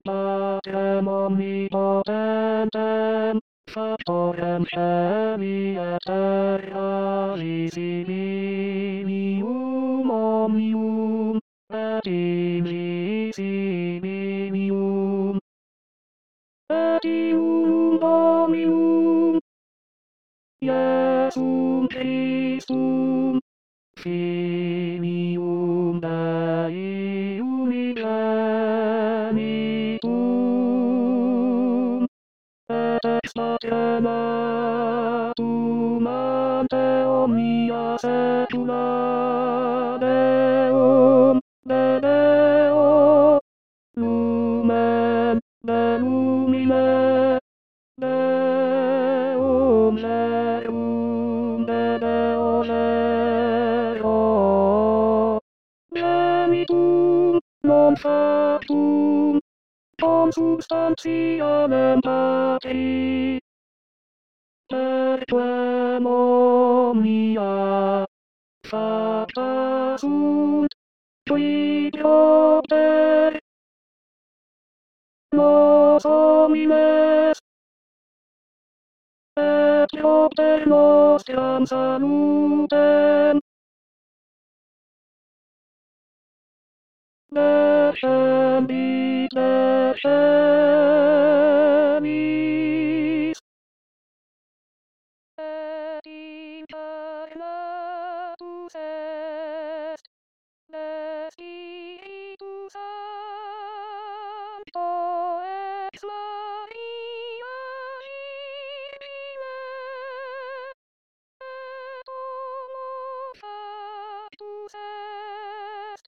patem omnipotentem, factorem chemii eterealis imium omnium, et ingis imium, et ium Dominum, Iesum Christum, Filium Dei unigenitum, et ex patematum ante omnia saecula Deum, de Deo, lumen, de lumine, Deum Deum, de Deo Deo, genitum, non factum, consubstantianem Patri, perquem omnia facta sunt, qui propter, nos homines, et propter nostram salutem, descendit descennis, et incarnatus est, de Spiritu Sancto ex Maria Virgine, et homo factus est,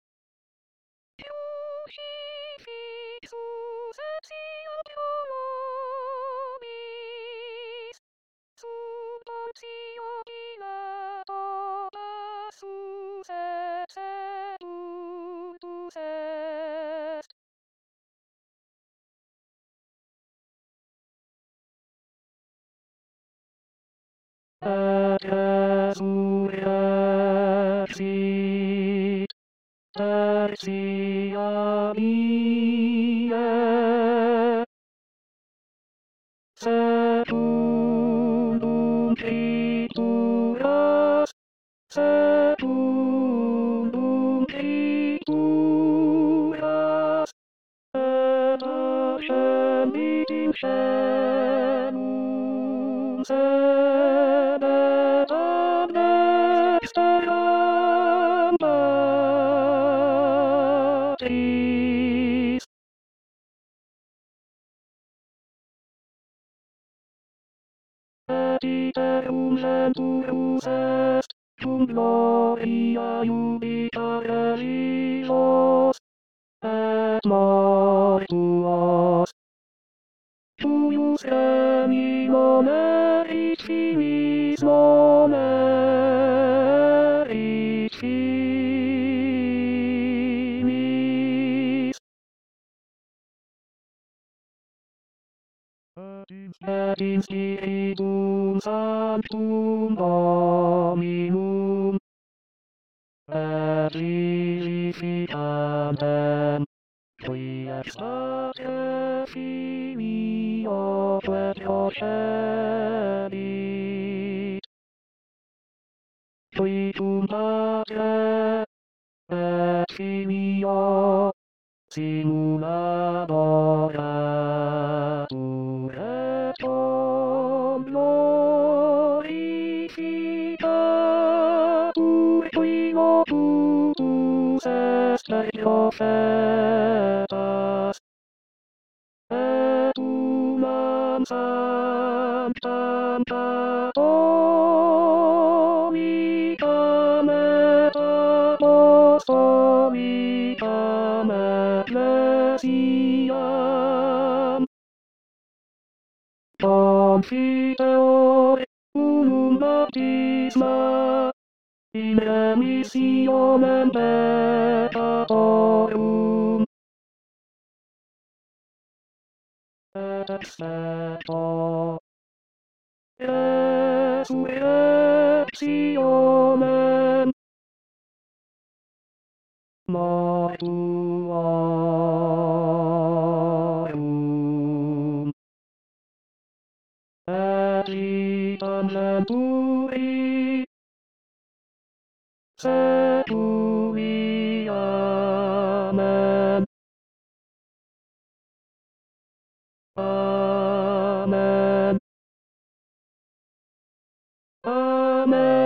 crucifixus et Scientio nobis, sub Pontio Pilato passus et sepultus est. Et resurrexit tertia die, secundum Scripturas, secundum Scripturas, et ascendit in caelum, sedet ad dexteram Patris. Et iterum centurus est, cum gloria jubitare religos, et mortuos, tuius geni non erit finis non erit finis, et in Spiritum Sanctum Dominum, et vivificantem, qui ex Patre Filio procedit, qui cum Patre et Filio simul adoratur et cum glorificatur, qui locutus est per prophetas, et unam sanctam catholicam et apostolicam ecclesiam confiteor unum baptisma in remissionem peccatorum, et excepto resurrectionem mortuorum. kewajiban santuri. Setui amen. Amen. Amen.